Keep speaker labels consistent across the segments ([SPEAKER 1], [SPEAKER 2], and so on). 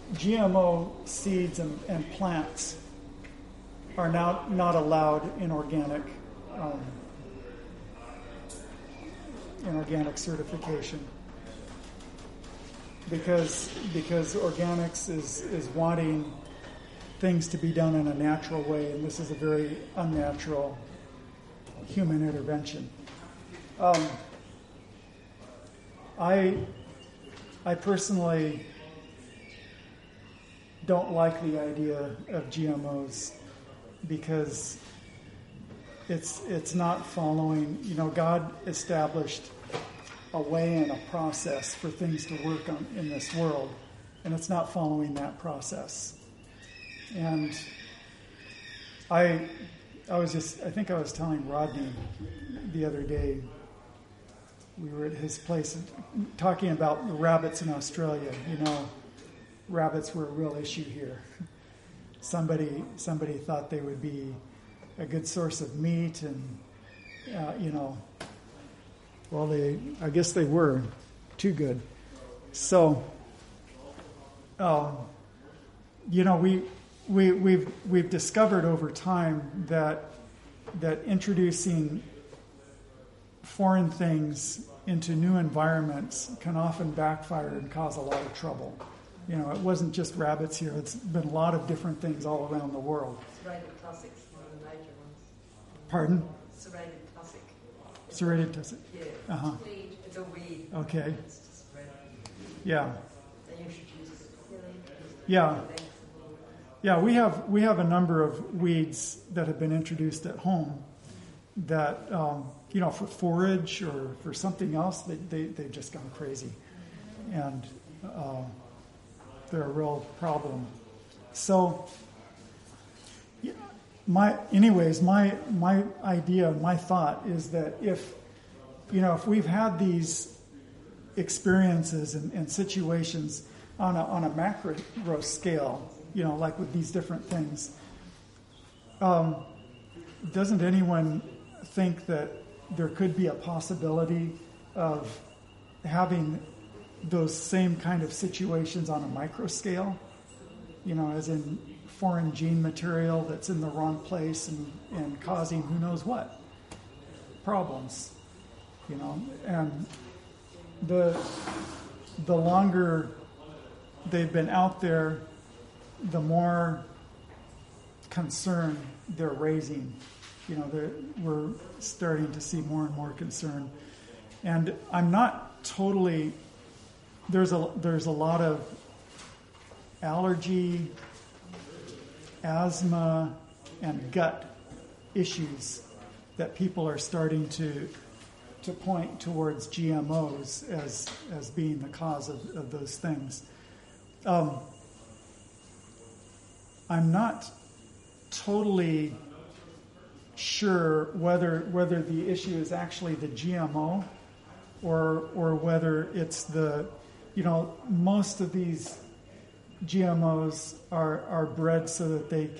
[SPEAKER 1] GMO seeds and plants are now not allowed in organic certification because organics is wanting things to be done in a natural way, and this is a very unnatural human intervention. I personally don't like the idea of GMOs because it's not following. God established a way and a process for things to work on in this world, and it's not following that process. And I think I was telling Rodney the other day, we were at his place talking about the rabbits in Australia. Rabbits were a real issue here. Somebody thought they would be a good source of meat, and I guess they were too good. So, we've discovered over time that introducing foreign things into new environments can often backfire and cause a lot of trouble. It wasn't just rabbits here. It's been a lot of different things all around the world.
[SPEAKER 2] Serrated tussocks, one of the major ones.
[SPEAKER 1] Pardon?
[SPEAKER 2] Serrated tussock.
[SPEAKER 1] Serrated tussock?
[SPEAKER 2] Yeah.
[SPEAKER 1] Uh-huh.
[SPEAKER 2] It's a weed.
[SPEAKER 1] Okay.
[SPEAKER 2] It's just red.
[SPEAKER 1] Yeah.
[SPEAKER 2] They introduced it.
[SPEAKER 1] Yeah. Yeah, we have a number of weeds that have been introduced at home that, for forage or for something else, they've just gone crazy. And they're a real problem. So, my idea, my thought is that if we've had these experiences and situations on a macro scale, like with these different things, doesn't anyone think that there could be a possibility of having those same kind of situations on a micro scale? As in foreign gene material that's in the wrong place and causing who knows what problems, and the longer they've been out there, the more concern they're raising. We're starting to see more and more concern, and I'm not totally. There's a lot of allergy, asthma, and gut issues that people are starting to point towards GMOs as being the cause of those things. I'm not totally sure whether the issue is actually the GMO or whether it's most of these GMOs are bred so that they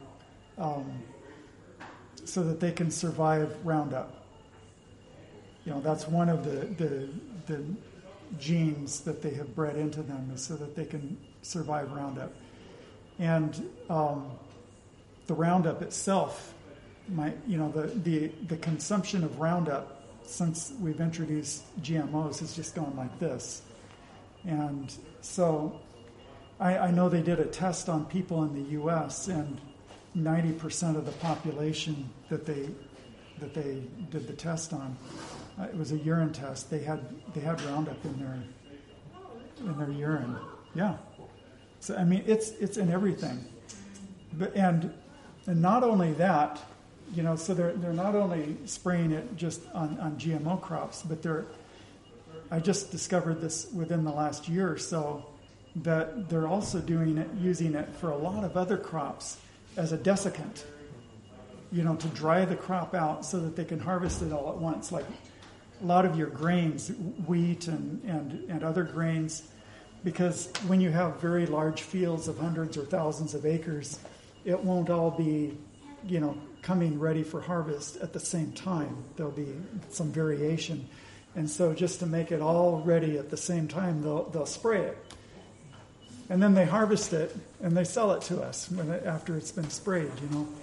[SPEAKER 1] can survive Roundup. That's one of the genes that they have bred into them, is so that they can survive Roundup. And the Roundup itself, the consumption of Roundup since we've introduced GMOs has just gone like this. And so I know they did a test on people in the U.S., and 90% of the population that they did the test on, it was a urine test. They had Roundup in their urine. Yeah. So it's in everything. But and not only that, so they're not only spraying it just on GMO crops, but I just discovered this within the last year or so, that they're also using it for a lot of other crops as a desiccant, to dry the crop out so that they can harvest it all at once. Like a lot of your grains, wheat and other grains, because when you have very large fields of hundreds or thousands of acres, it won't all be, coming ready for harvest at the same time. There'll be some variation. And so just to make it all ready at the same time, they'll spray it. And then they harvest it and they sell it to us after it's been sprayed,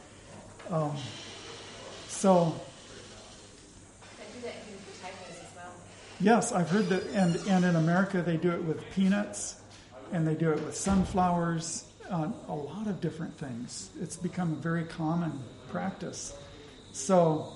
[SPEAKER 1] So,
[SPEAKER 2] They do that in potatoes as well.
[SPEAKER 1] yes, I've heard that, and in America they do it with peanuts, and they do it with sunflowers, a lot of different things. It's become a very common practice. So,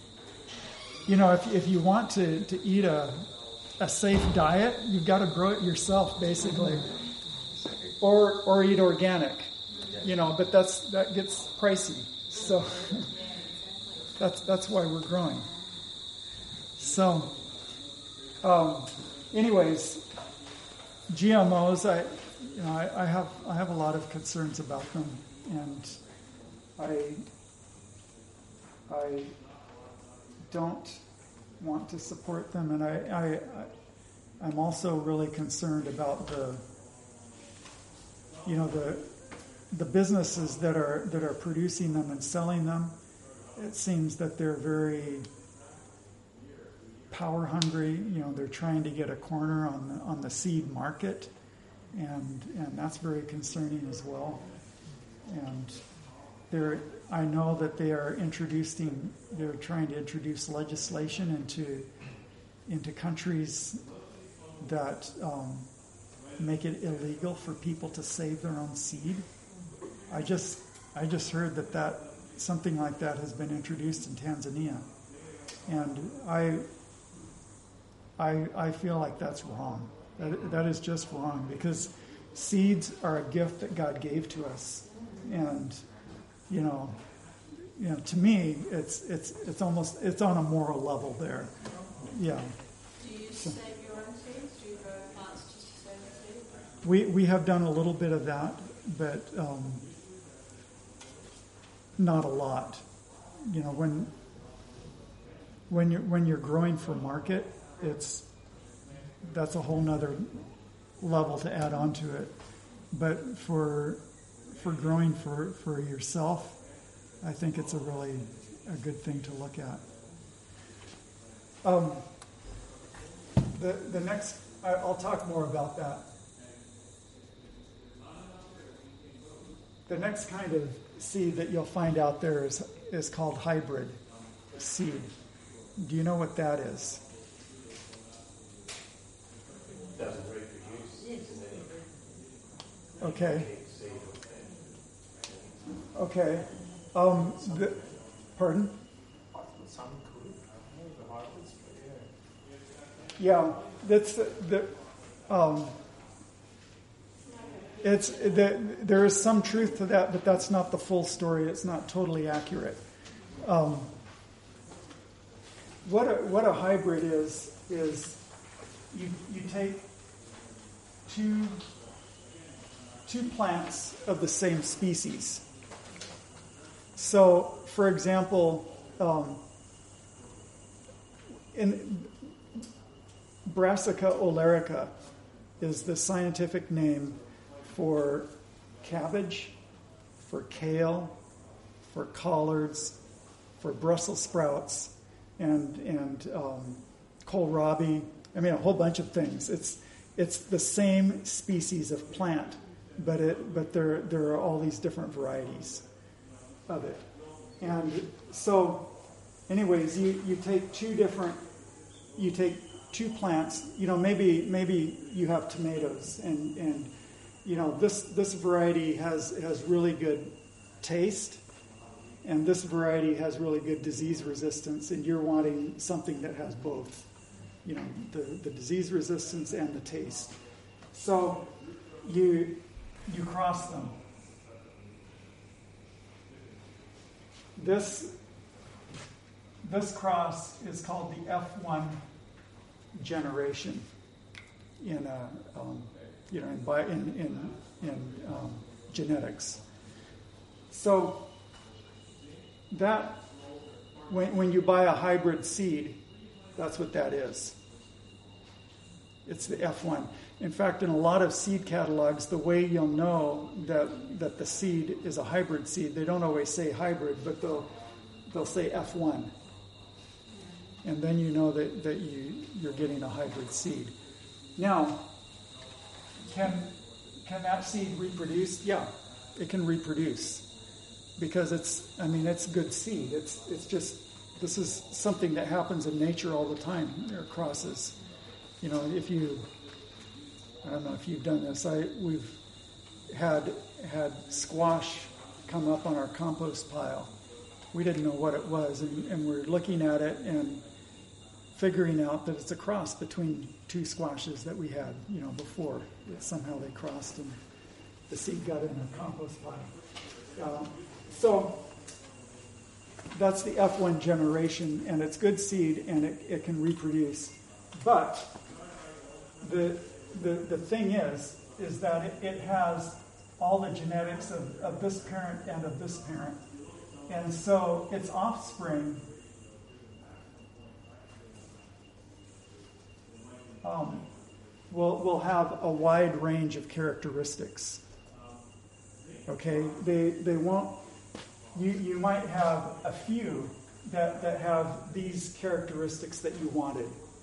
[SPEAKER 1] if you want to eat a safe diet, you've got to grow it yourself, basically, or eat organic, But that gets pricey. So that's why we're growing. So, anyways, GMOs, I have a lot of concerns about them, and I don't want to support them, and I'm also really concerned about the businesses that are producing them and selling them. It seems that they're very power hungry. They're trying to get a corner on the seed market, and that's very concerning as well. And I know that they're trying to introduce legislation into countries that make it illegal for people to save their own seed. I just heard that something like that has been introduced in Tanzania, and I feel like that's wrong. That is just wrong, because seeds are a gift that God gave to us, and to me it's almost on a moral level there. Yeah.
[SPEAKER 3] Do you save your own seeds? Do you grow plants just to save the seeds?
[SPEAKER 1] We have done a little bit of that, but not a lot. When you're growing for market, that's a whole nother level to add on to it. But for growing for yourself, I think it's a good thing to look at. The next, I'll talk more about that. The next kind of seed that you'll find out there is called hybrid seed. Do you know what that is?
[SPEAKER 4] Doesn't reproduce.
[SPEAKER 1] Okay. Okay. Pardon?
[SPEAKER 4] Some could. The hybrids, but
[SPEAKER 1] Yeah, that's there is some truth to that, but that's not the full story. It's not totally accurate. What a hybrid is you take two plants of the same species. So, for example, in Brassica oleracea is the scientific name for cabbage, for kale, for collards, for Brussels sprouts, and kohlrabi. I mean, a whole bunch of things. It's the same species of plant, but there are all these different varieties of it. And so, anyways, you take two plants. Maybe you have tomatoes, and this variety has really good taste, and this variety has really good disease resistance, and you're wanting something that has both, the disease resistance and the taste. So you cross them. This cross is called the F1 generation in genetics. So that when you buy a hybrid seed, that's what that is. It's the F1. In fact, in a lot of seed catalogs, the way you'll know that the seed is a hybrid seed, they don't always say hybrid, but they'll say F1. And then you know that you're getting a hybrid seed. Now, can Can that seed reproduce? Yeah, it can reproduce because it's good seed. It's just, this is something that happens in nature all the time. There are crosses. I don't know if you've done this. We've had squash come up on our compost pile. We didn't know what it was, and we're looking at it and figuring out that it's a cross between two squashes that we had, before. Somehow they crossed and the seed got in the compost pile. So that's the F1 generation, and it's good seed, and it can reproduce. But the thing is that it has all the genetics of this parent and of this parent. And so its offspring will have a wide range of characteristics. Okay? They won't... You might have a few that have these characteristics that you wanted.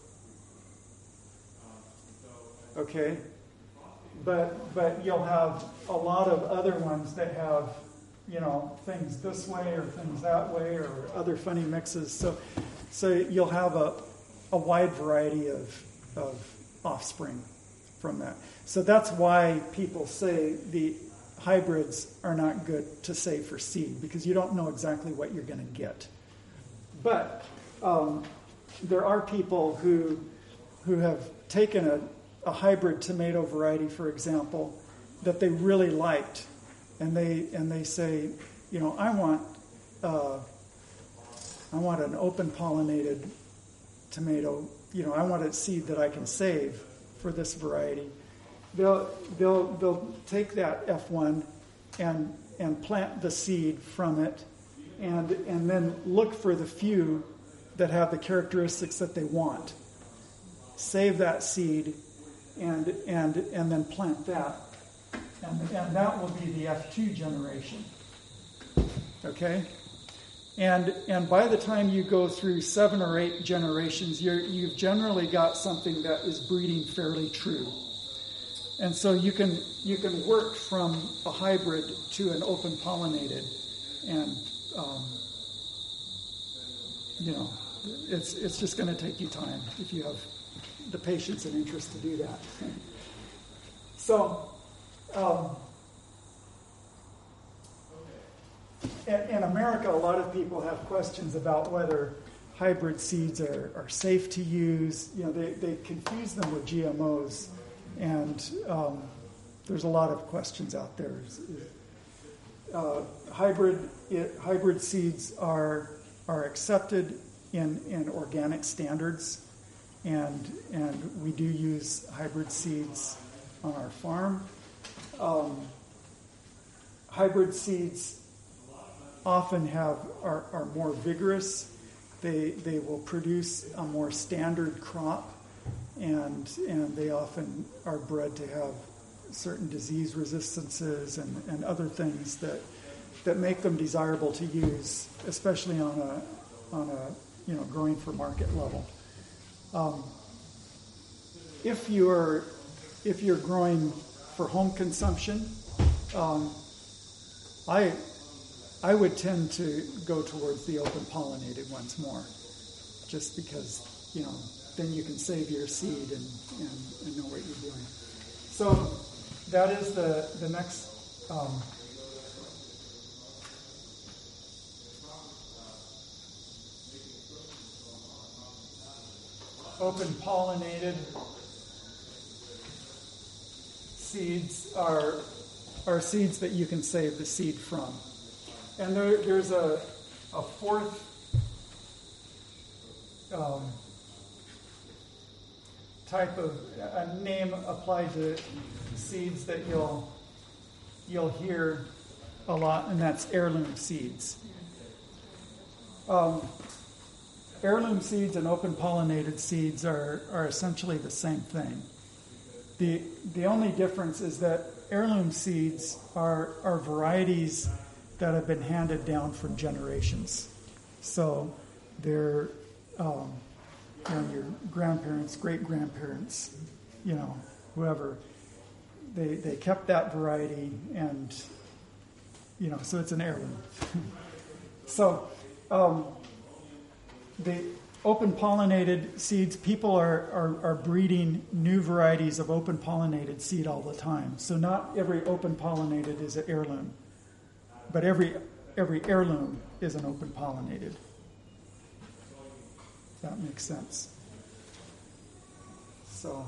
[SPEAKER 1] Okay? But you'll have a lot of other ones that have, things this way or things that way or other funny mixes. So you'll have a wide variety of offspring from that. So that's why people say the hybrids are not good to save for seed, because you don't know exactly what you're going to get. But there are people who have taken a hybrid tomato variety, for example, that they really liked, and they say, I want an open pollinated tomato. I want a seed that I can save for this variety. They'll take that F1 and plant the seed from it, and then look for the few that have the characteristics that they want. Save that seed, and then plant that, and that will be the F2 generation. Okay, and by the time you go through 7 or 8 generations, you've generally got something that is breeding fairly true. And so you can work from a hybrid to an open pollinated, and it's just going to take you time if you have the patience and interest to do that. So, in America, a lot of people have questions about whether hybrid seeds are safe to use. They confuse them with GMOs. And there's a lot of questions out there. Hybrid seeds are accepted in organic standards, and we do use hybrid seeds on our farm. Hybrid seeds often are more vigorous. They will produce a more standard crop. And they often are bred to have certain disease resistances and other things that make them desirable to use, especially on a growing for market level. If you're growing for home consumption, I would tend to go towards the open pollinated ones more, just because then you can save your seed and know what you're doing. So that is the next open pollinated seeds are seeds that you can save the seed from. And there's a fourth type of a name applied to seeds that you'll hear a lot, and that's heirloom seeds. Heirloom seeds and open pollinated seeds are essentially the same thing. The only difference is that heirloom seeds are varieties that have been handed down from generations. So they're your grandparents, great-grandparents, whoever, they kept that variety, and so it's an heirloom. So the open pollinated seeds, people are breeding new varieties of open pollinated seed all the time. So not every open pollinated is an heirloom, but every heirloom is an open pollinated. That makes sense. So,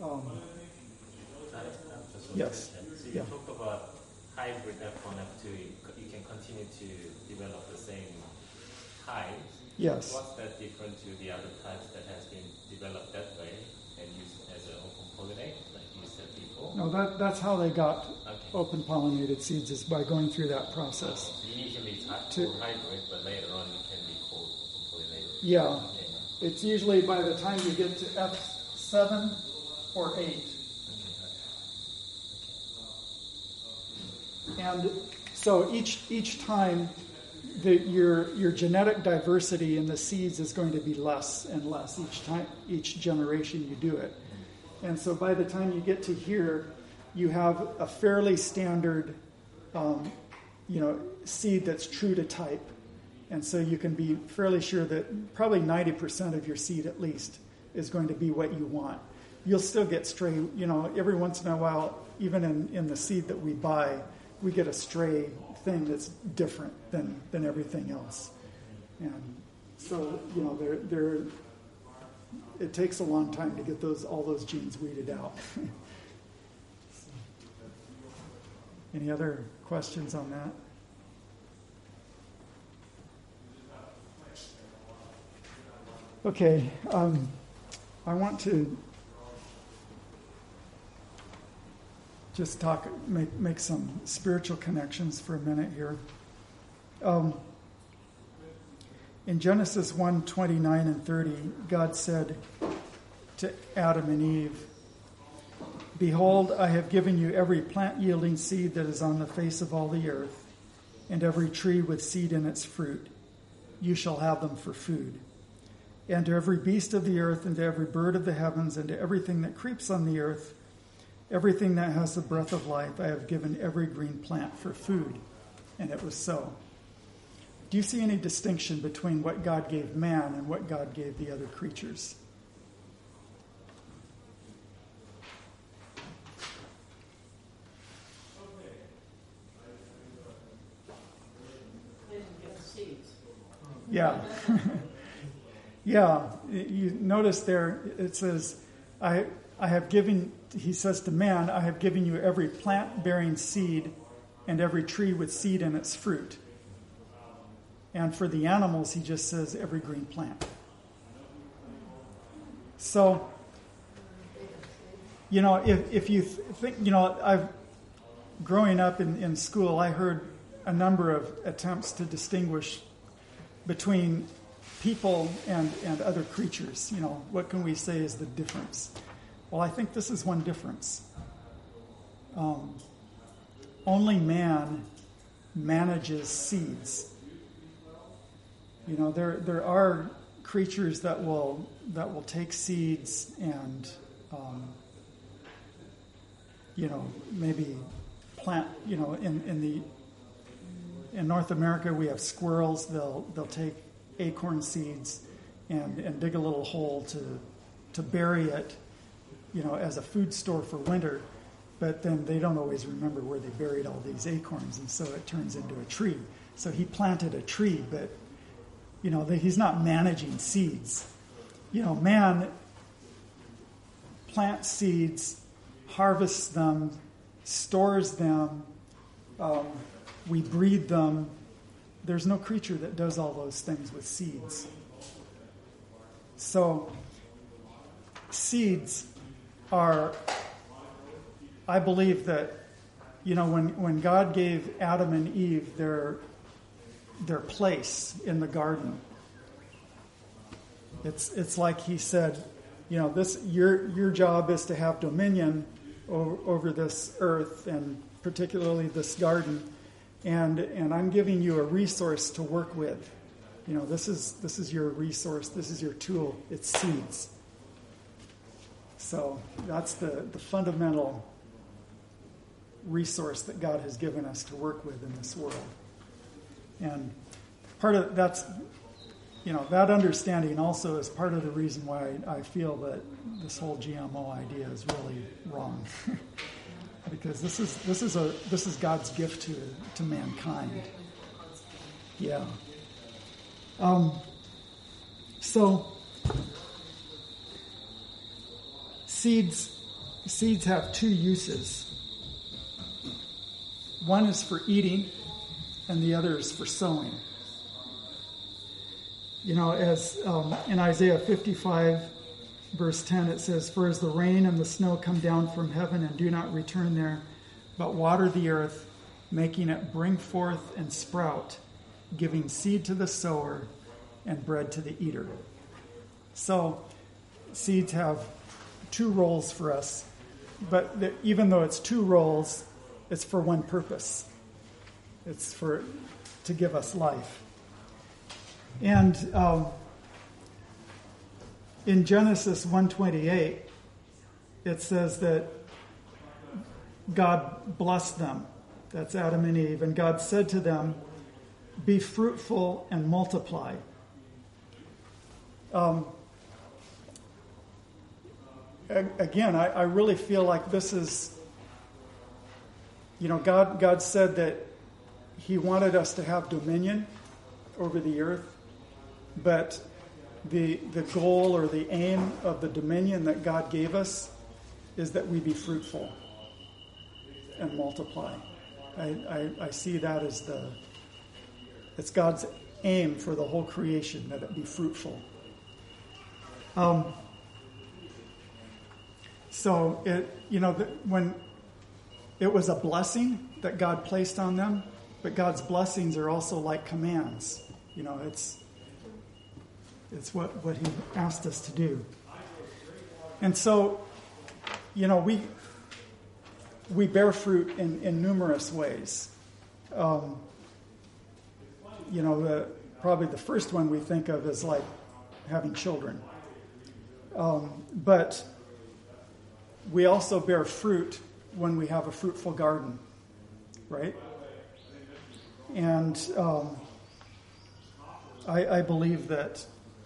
[SPEAKER 1] yes.
[SPEAKER 5] So you talked about hybrid F1, F2. You can continue to develop the same types.
[SPEAKER 1] Yes.
[SPEAKER 5] What's that different to the other types that has been developed that way and used as an open pollinate, like you said before?
[SPEAKER 1] No, that's how they got open pollinated seeds, is by going through that process.
[SPEAKER 5] So initially it's called hybrid, but later on it can be called open pollinated.
[SPEAKER 1] Yeah. It's usually by the time you get to F7 or 8. And so each time your genetic diversity in the seeds is going to be less and less each generation you do it. And so by the time you get to here, you have a fairly standard seed that's true to type. And so you can be fairly sure that probably 90% of your seed at least is going to be what you want. You'll still get stray, every once in a while, even in the seed that we buy, we get a stray thing that's different than everything else. And so, it takes a long time to get all those genes weeded out. Any other questions on that? Okay, I want to just make some spiritual connections for a minute here. In Genesis 1:29 and 30, God said to Adam and Eve, "Behold, I have given you every plant-yielding seed that is on the face of all the earth, and every tree with seed in its fruit. You shall have them for food. And to every beast of the earth, and to every bird of the heavens, and to everything that creeps on the earth, everything that has the breath of life, I have given every green plant for food." And it was so. Do you see any distinction between what God gave man and what God gave the other creatures?
[SPEAKER 3] They didn't get the seeds.
[SPEAKER 1] Yeah. Yeah. You notice there it says, I have given, he says to man, I have given you every plant bearing seed and every tree with seed in its fruit. And for the animals, he just says every green plant. So, if you think, growing up in school, I heard a number of attempts to distinguish between people and other creatures. What can we say is the difference? Well, I think this is one difference. Only man manages seeds. There are creatures that will take seeds and maybe plant. In North America we have squirrels. They'll take acorn seeds and dig a little hole to bury it, as a food store for winter. But then they don't always remember where they buried all these acorns, and so it turns into a tree. So he planted a tree, but he's not managing seeds. Man plants seeds, harvests them, stores them, we breed them. There's no creature that does all those things with seeds. So seeds are, I believe that, when God gave Adam and Eve their place in the garden, it's like he said, this your job is to have dominion over this earth and particularly this garden, and I'm giving you a resource to work with. This is your resource. This is your tool. It's seeds. So that's the fundamental resource that God has given us to work with in this world. And part of that's, that understanding also is part of the reason why I feel that this whole GMO idea is really wrong. Because this is God's gift to mankind. Yeah. So seeds have two uses. One is for eating, and the other is for sowing. As in Isaiah 55, verse 10, it says, "For as the rain and the snow come down from heaven and do not return there, but water the earth, making it bring forth and sprout, giving seed to the sower and bread to the eater." So seeds have two roles for us, but even though it's two roles, it's for one purpose. It's to give us life. And in Genesis 1:28, it says that God blessed them. That's Adam and Eve. And God said to them, "Be fruitful and multiply." Again, I really feel like this is, God said that He wanted us to have dominion over the earth, but the goal or the aim of the dominion that God gave us is that we be fruitful and multiply. I see that as it's God's aim for the whole creation, that it be fruitful. So when it was a blessing that God placed on them, but God's blessings are also like commands. It's what He asked us to do. And so, we bear fruit in numerous ways. Probably the first one we think of is like having children. But we also bear fruit when we have a fruitful garden, right? And I believe that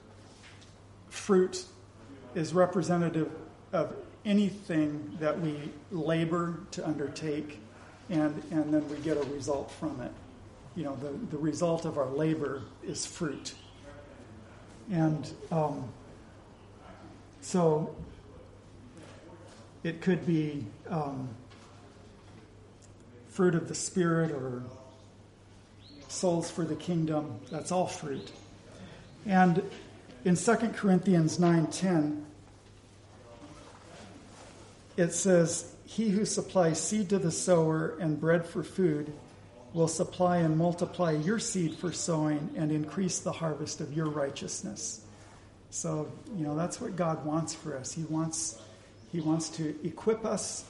[SPEAKER 1] fruit is representative of anything that we labor to undertake, and then we get a result from it. The result of our labor is fruit. And so it could be fruit of the Spirit or souls for the kingdom. That's all fruit. And in 2 Corinthians 9:10, it says, "He who supplies seed to the sower and bread for food will supply and multiply your seed for sowing and increase the harvest of your righteousness." So, that's what God wants for us. He wants to equip us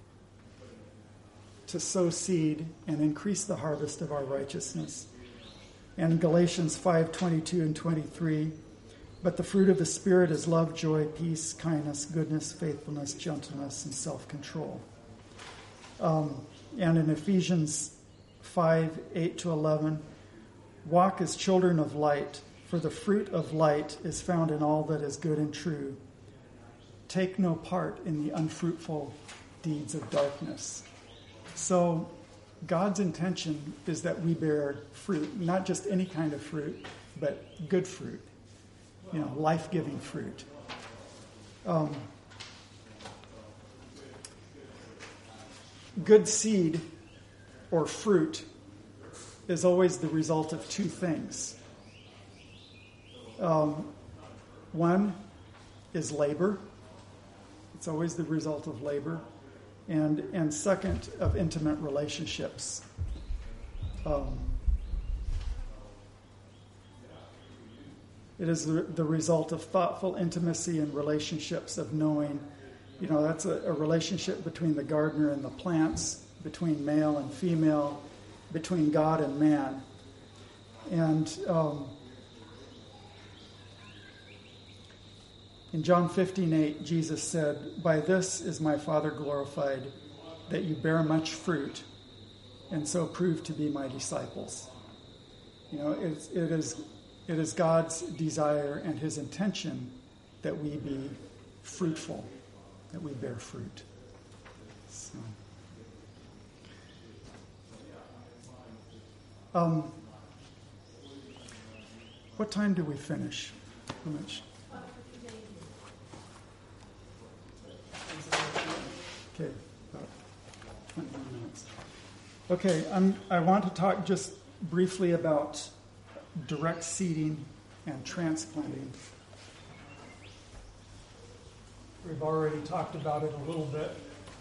[SPEAKER 1] to sow seed and increase the harvest of our righteousness. And Galatians 5:22 and 23, "But the fruit of the Spirit is love, joy, peace, kindness, goodness, faithfulness, gentleness, and self-control." And in Ephesians 5:8-11, "Walk as children of light, for the fruit of light is found in all that is good and true. Take no part in the unfruitful deeds of darkness." So God's intention is that we bear fruit, not just any kind of fruit, but good fruit, life-giving fruit. Good seed or fruit is always the result of two things. One is labor. It's always the result of labor. And second, of intimate relationships. It is the result of thoughtful intimacy and relationships of knowing, that's a relationship between the gardener and the plants, between male and female, between God and man. And in John 15:8, Jesus said, "By this is my Father glorified, that you bear much fruit, and so prove to be my disciples. You know, it is God's desire and his intention that we be fruitful, that we bear fruit. So, what time do we finish? How much? Okay, about 21 minutes. Okay, I want to talk just briefly about direct seeding and transplanting. We've already talked about it a little bit.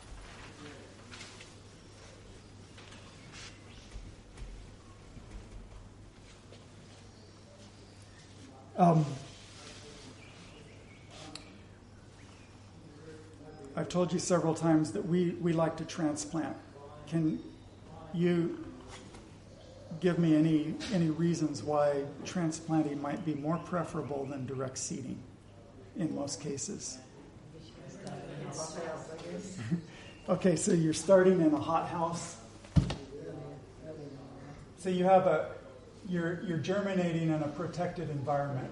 [SPEAKER 1] I've told you several times that we like to transplant. Can you give me any reasons why transplanting might be more preferable than direct seeding in most cases? Okay, so you're starting in a hothouse. So you have you're germinating in a protected environment.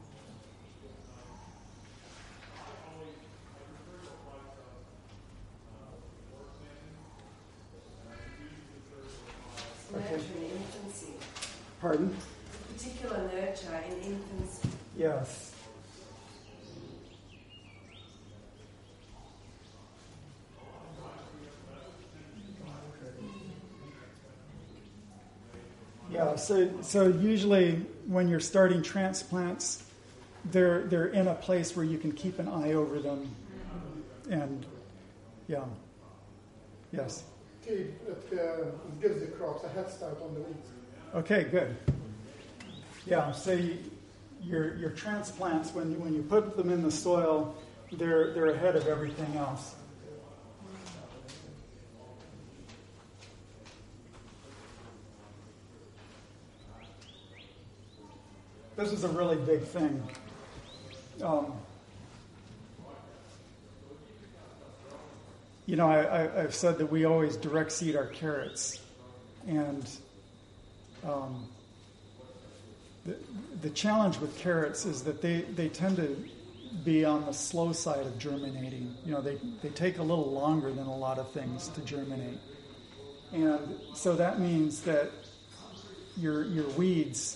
[SPEAKER 6] Nurture in infancy.
[SPEAKER 1] Pardon?
[SPEAKER 6] Particular nurture in infancy.
[SPEAKER 1] Yes. Yeah, so usually when you're starting transplants, they're in a place where you can keep an eye over them. And, yeah. Yes.
[SPEAKER 7] It gives the crops a head start on the weeds.
[SPEAKER 1] Okay, good. Yeah, so your transplants, when you put them in the soil, they're ahead of everything else. This is a really big thing. You know, I've said that we always direct seed our carrots, and the challenge with carrots is that they tend to be on the slow side of germinating. You know, they take a little longer than a lot of things to germinate, and so that means that your weeds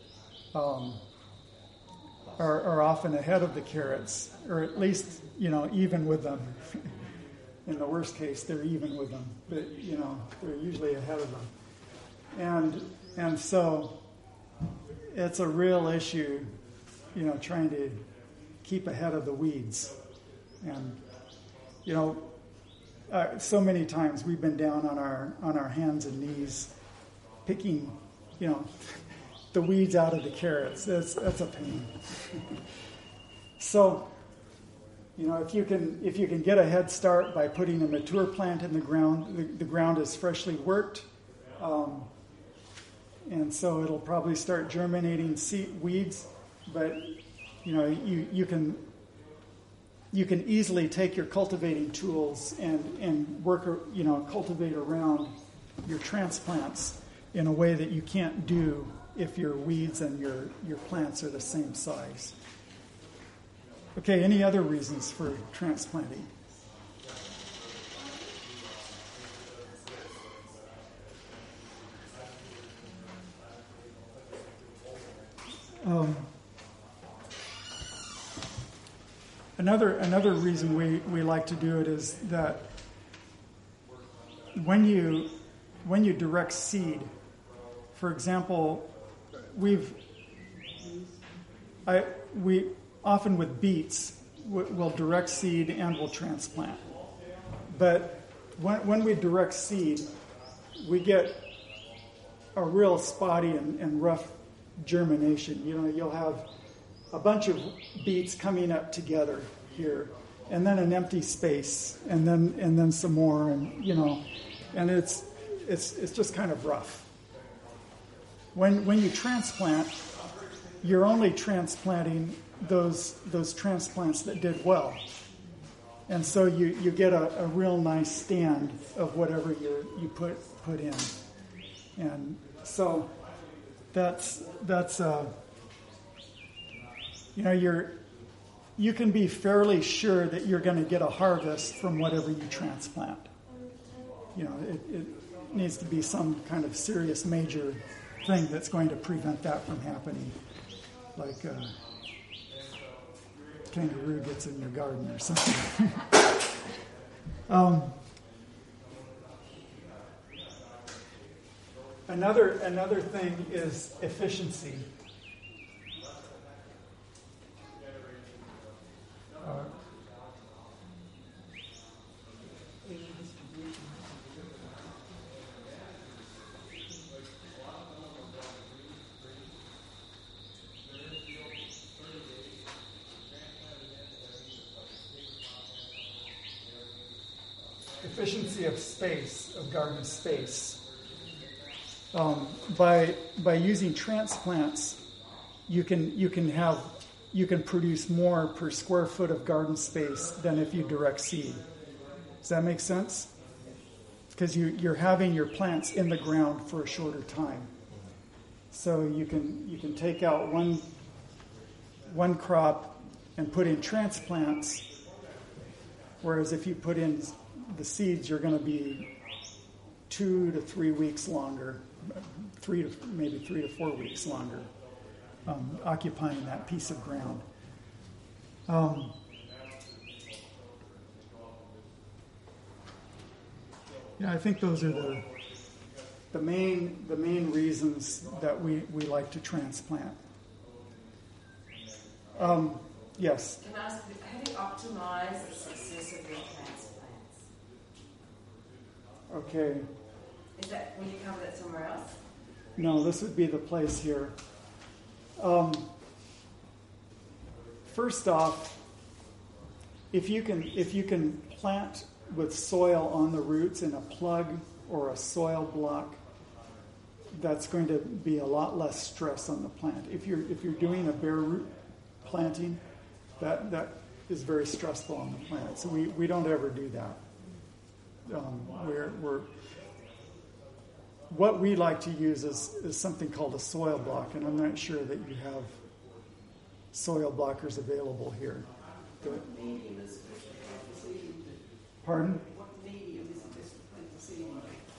[SPEAKER 1] are often ahead of the carrots, or at least, you know, even with them. In the worst case, they're even with them, but, you know, they're usually ahead of them. And so it's a real issue, you know, trying to keep ahead of the weeds. And, you know, so many times we've been down on our hands and knees picking, you know, the weeds out of the carrots. That's a pain. So, you know, if you can get a head start by putting a mature plant in the ground, the ground is freshly worked, and so it'll probably start germinating weeds. But you know, you can easily take your cultivating tools and work, you know, cultivate around your transplants in a way that you can't do if your weeds and your plants are the same size. Okay, any other reasons for transplanting? Another reason we like to do it is that when you direct seed, for example, we often with beets, we'll direct seed and we'll transplant. But when we direct seed, we get a real spotty and rough germination. You know, you'll have a bunch of beets coming up together here, and then an empty space, and then some more, and you know, and it's just kind of rough. When you transplant, you're only transplanting those transplants that did well. And so you get a real nice stand of whatever you put in. And so that's you can be fairly sure that you're going to get a harvest from whatever you transplant. It needs to be some kind of serious major thing that's going to prevent that from happening, like kangaroo gets in your garden or something. Another thing is efficiency. Efficiency of space, of garden space. By using transplants, you can produce more per square foot of garden space than if you direct seed. Does that make sense? Because you're having your plants in the ground for a shorter time. So you can take out one crop and put in transplants, whereas if you put in the seeds, you're going to be 2 to 3 weeks longer, maybe 3 to 4 weeks longer, occupying that piece of ground. I think those are the main reasons that we like to transplant. Yes.
[SPEAKER 6] Can I ask, how do you optimize the success of your transplants?
[SPEAKER 1] Okay.
[SPEAKER 6] Will you cover that somewhere else?
[SPEAKER 1] No, this would be the place here. First off, if you can plant with soil on the roots in a plug or a soil block, that's going to be a lot less stress on the plant. If you're doing a bare root planting, that is very stressful on the plant. So we don't ever do that. What we like to use is something called a soil block, and I'm not sure that you have soil blockers available here.
[SPEAKER 3] What medium is best to plant the seed in?
[SPEAKER 1] Pardon?
[SPEAKER 3] What medium is it best to plant the seed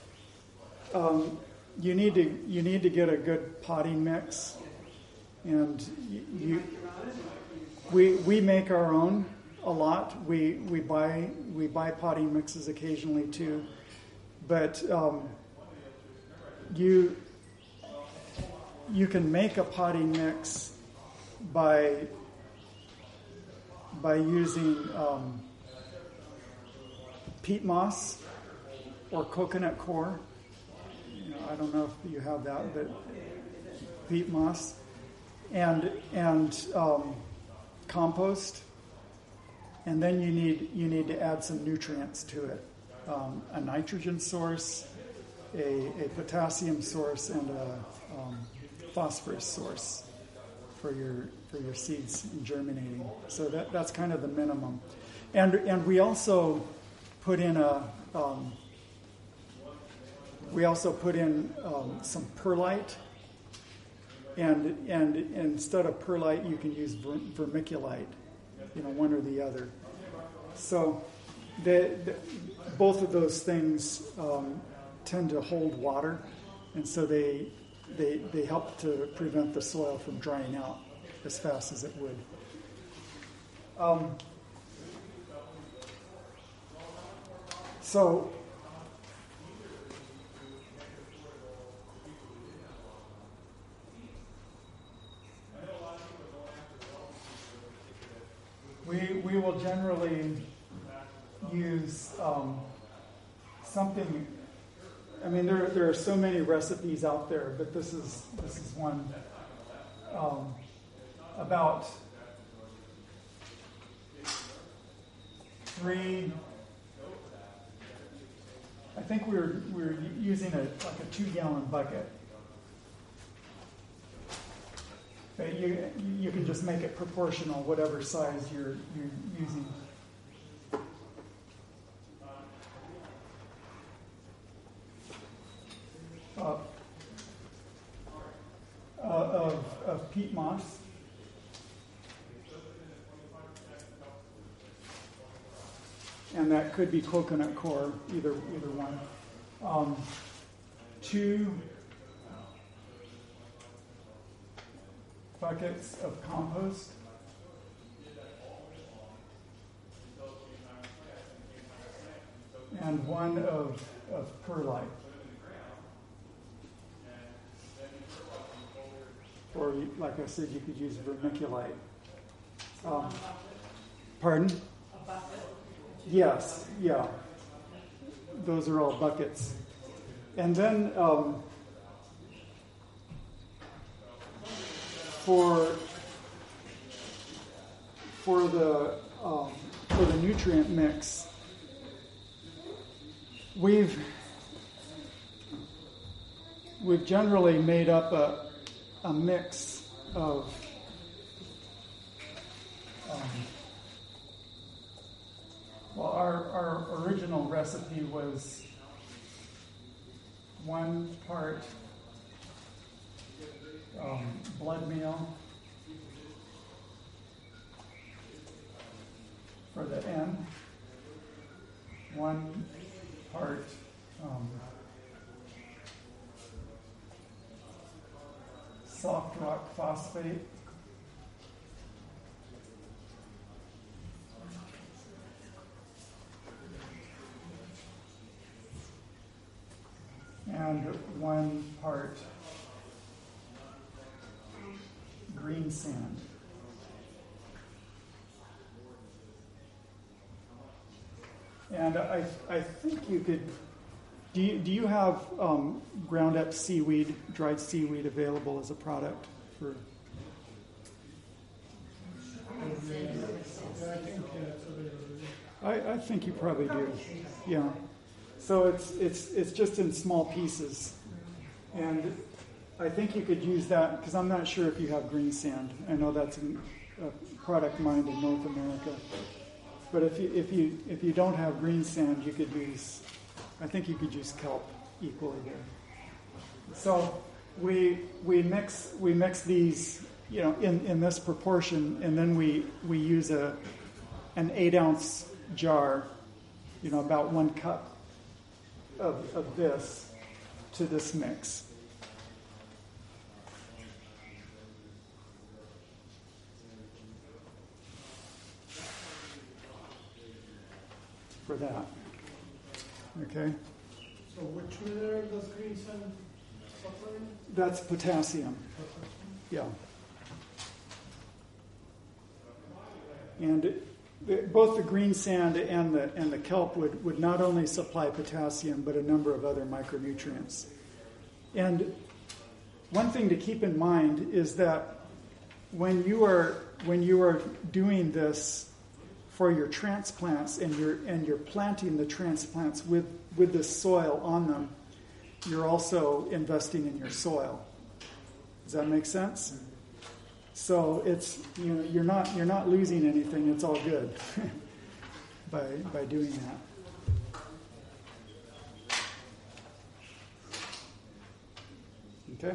[SPEAKER 3] in?
[SPEAKER 1] You need to get a good potting mix, and we make our own a lot. We buy potting mixes occasionally too, but you can make a potting mix by using peat moss or coconut coir. I don't know if you have that, but peat moss and compost, and then you need to add some nutrients to it, a nitrogen source, a potassium source, and a phosphorus source for your seeds in germinating. So that's kind of the minimum, and we also put in some perlite, and instead of perlite you can use vermiculite, one or the other. So both of those things tend to hold water, and so they help to prevent the soil from drying out as fast as it would. So we will generally use something. I mean, there are so many recipes out there, but this is one about 3. I think we were using a 2-gallon bucket. But you can just make it proportional, whatever size you're using. peat moss. And that could be coconut coir, either one. 2 buckets of compost. And 1 of perlite. Or, like I said, you could use vermiculite. Pardon?
[SPEAKER 3] A bucket.
[SPEAKER 1] Yes, yeah. Those are all buckets. And then for the nutrient mix, we've generally made up a mix of our original recipe was 1 part blood meal for the N, 1 part soft rock phosphate, and 1 part green sand. And I think you could. Do you have ground up seaweed, dried seaweed available as a product for? I think you probably do. Yeah. So it's just in small pieces, and I think you could use that because I'm not sure if you have green sand. I know that's a product mined in North America, but if you don't have green sand, you could use. I think you could use kelp equally there. So we mix these, in this proportion, and then we use an 8-ounce jar, about 1 cup of this to this mix. For that. Okay?
[SPEAKER 7] So which mineral does green sand supply?
[SPEAKER 1] That's potassium. Yeah. And both the green sand and the kelp would not only supply potassium, but a number of other micronutrients. And one thing to keep in mind is that when you are doing this for your transplants and you're planting the transplants with the soil on them, you're also investing in your soil. Does that make sense? So it's you're not losing anything. It's all good by doing that. Okay.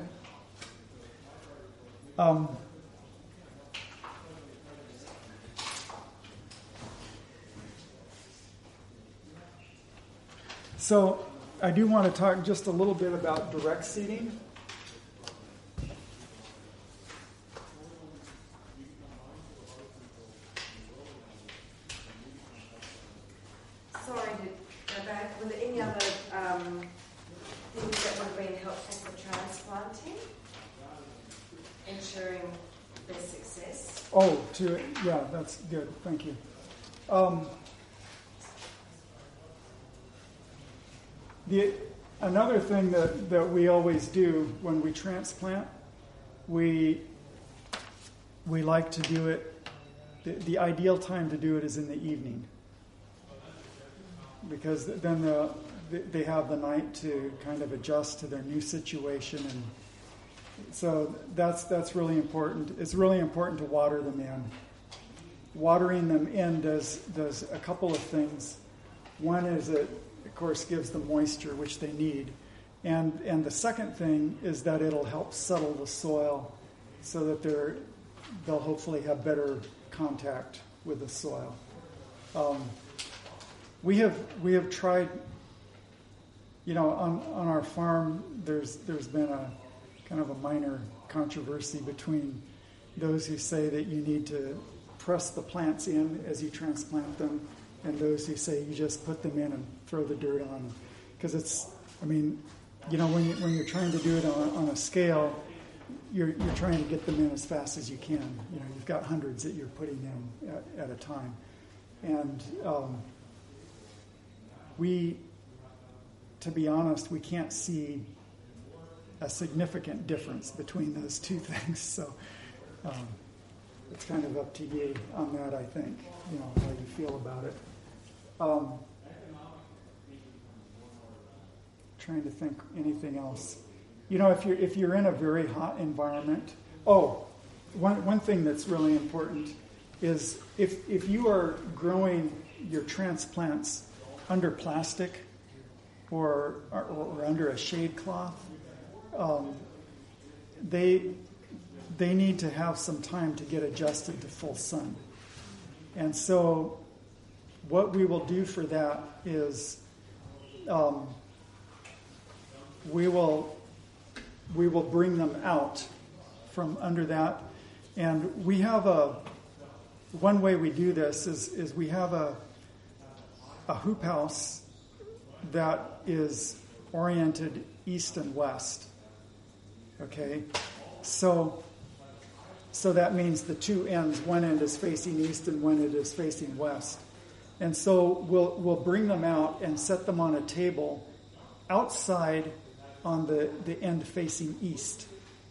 [SPEAKER 1] So I do want to talk just a little bit about direct seeding.
[SPEAKER 6] Sorry to go back. Were there any other things that would have been helpful for transplanting? Ensuring their success?
[SPEAKER 1] Yeah, that's good. Thank you. Another thing that we always do when we transplant, we like to do it, the ideal time to do it is in the evening. Because then they have the night to kind of adjust to their new situation, and so that's really important. It's really important to water them in. Watering them in does a couple of things. One is it, of course, gives them moisture, which they need, and the second thing is that it'll help settle the soil so that they'll hopefully have better contact with the soil. We have tried, on our farm. There's been a kind of a minor controversy between those who say that you need to press the plants in as you transplant them, and those who say you just put them in and throw the dirt on them. Because when you're trying to do it on a scale, you're trying to get them in as fast as you can. You've got hundreds that you're putting in at a time. And to be honest, we can't see a significant difference between those two things. So it's kind of up to you on that, I think, how you feel about it. Trying to think anything else. If you're in a very hot environment. One thing that's really important is if you are growing your transplants under plastic or under a shade cloth, they need to have some time to get adjusted to full sun. And so what we will do for that is we will bring them out from under that. And we have one way we do this is we have a hoop house that is oriented east and west. Okay? So that means the two ends, one end is facing east and one end is facing west. And so we'll bring them out and set them on a table outside on the end facing east.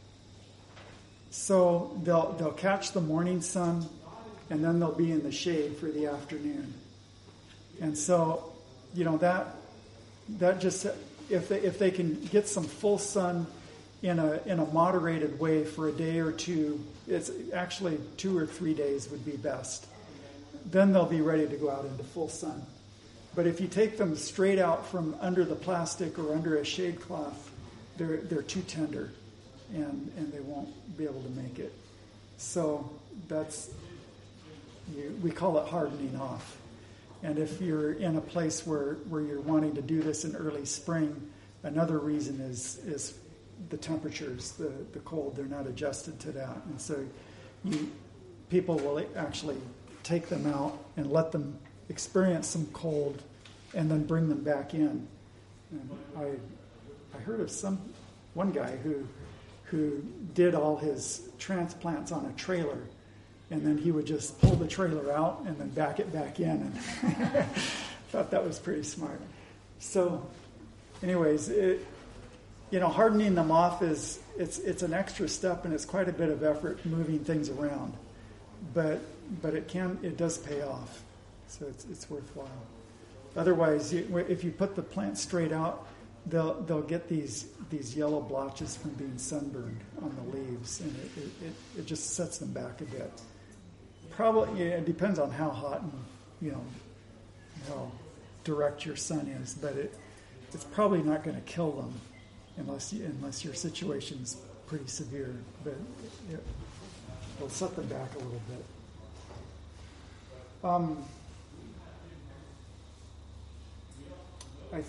[SPEAKER 1] So they'll catch the morning sun, and then they'll be in the shade for the afternoon. And so, that just, if they can get some full sun in a moderated way for a day or two, it's actually 2 or 3 days would be best. Then they'll be ready to go out into full sun. But if you take them straight out from under the plastic or under a shade cloth, they're too tender, and they won't be able to make it. So we call it hardening off. And if you're in a place where you're wanting to do this in early spring, another reason is the temperatures, the cold. They're not adjusted to that, and so people will actually take them out and let them experience some cold, and then bring them back in. And I heard of one guy who did all his transplants on a trailer, and then he would just pull the trailer out and then back it back in, and thought that was pretty smart. So, anyways, hardening them off it's an extra step, and it's quite a bit of effort moving things around, but it does pay off, so it's worthwhile. Otherwise, if you put the plant straight out, they'll get these yellow blotches from being sunburned on the leaves, and it just sets them back a bit. Probably it depends on how hot and how direct your sun is, but it's probably not going to kill them unless your situation's pretty severe. But it'll set them back a little bit.
[SPEAKER 6] Do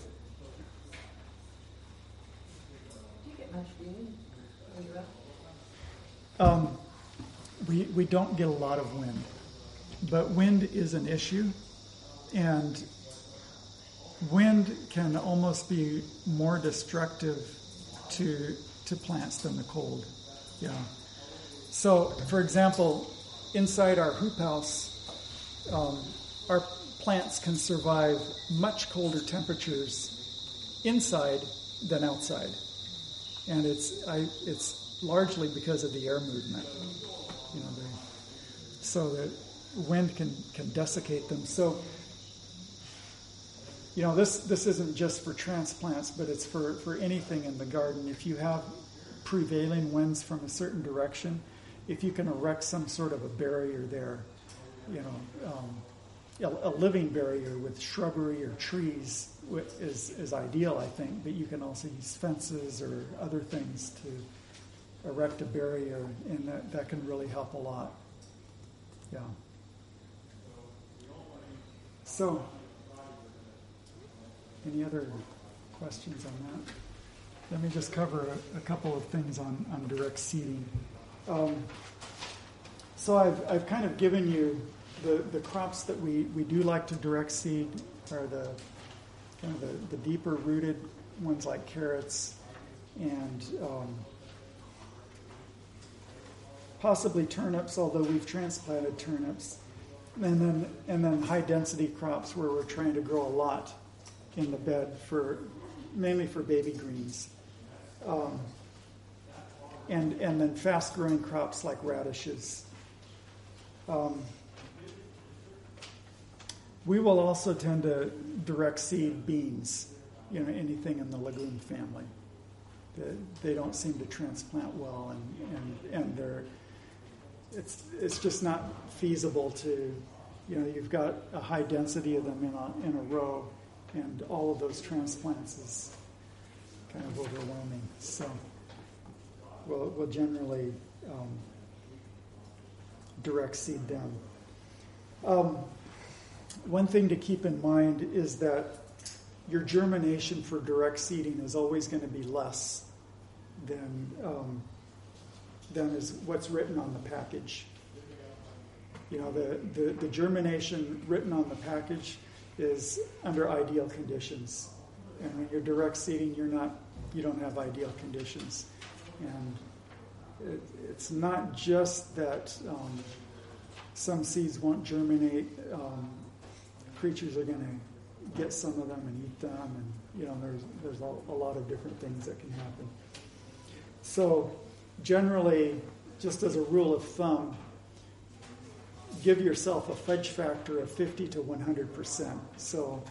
[SPEAKER 6] you get much wind when you're up?
[SPEAKER 1] We don't get a lot of wind, but wind is an issue, and wind can almost be more destructive to plants than the cold. Yeah. So, for example, inside our hoop house, our plants can survive much colder temperatures inside than outside, and it's largely because of the air movement. So that wind can desiccate them. So, this isn't just for transplants, but it's for anything in the garden. If you have prevailing winds from a certain direction, if you can erect some sort of a barrier there, a living barrier with shrubbery or trees is ideal, I think. But you can also use fences or other things erect a barrier, and that can really help a lot. Yeah. So, any other questions on that? Let me just cover a couple of things on direct seeding. So I've kind of given you the crops that we do like to direct seed are the kind of the deeper rooted ones like carrots and possibly turnips, although we've transplanted turnips, and then high density crops where we're trying to grow a lot in the bed mainly for baby greens, and then fast growing crops like radishes. We will also tend to direct seed beans, anything in the legume family. They don't seem to transplant well, and it's just not feasible to, you've got a high density of them in a row, and all of those transplants is kind of overwhelming. So we'll generally direct seed them. One thing to keep in mind is that your germination for direct seeding is always going to be less than is what's written on the package. The germination written on the package is under ideal conditions, and when you're direct seeding, you don't have ideal conditions, and it's not just that some seeds won't germinate. Creatures are going to get some of them and eat them, and there's a lot of different things that can happen. So generally, just as a rule of thumb, give yourself a fudge factor of 50 to 100%. So,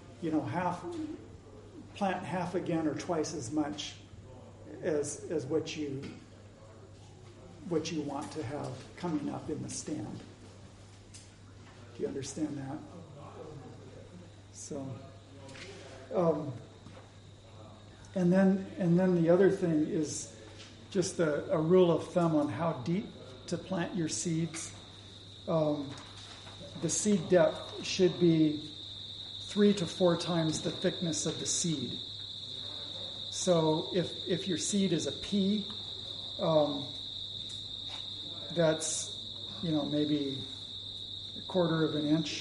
[SPEAKER 1] plant half again or twice as much as what you want to have coming up in the stand. Do you understand that? So, and then the other thing is just a rule of thumb on how deep to plant your seeds. The seed depth should be 3 to 4 times the thickness of the seed. So if your seed is a pea, that's maybe 1/4 of an inch